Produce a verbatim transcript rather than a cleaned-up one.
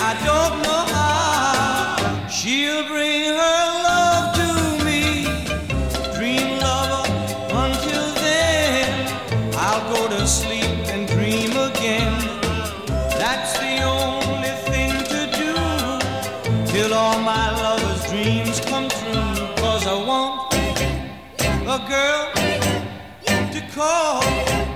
I don't know how she'll bring her love to me. Dream lover, until then I'll go to sleep and dream again. That's the only thing to do till all my lover's dreams come true. 'Cause I want a girl to call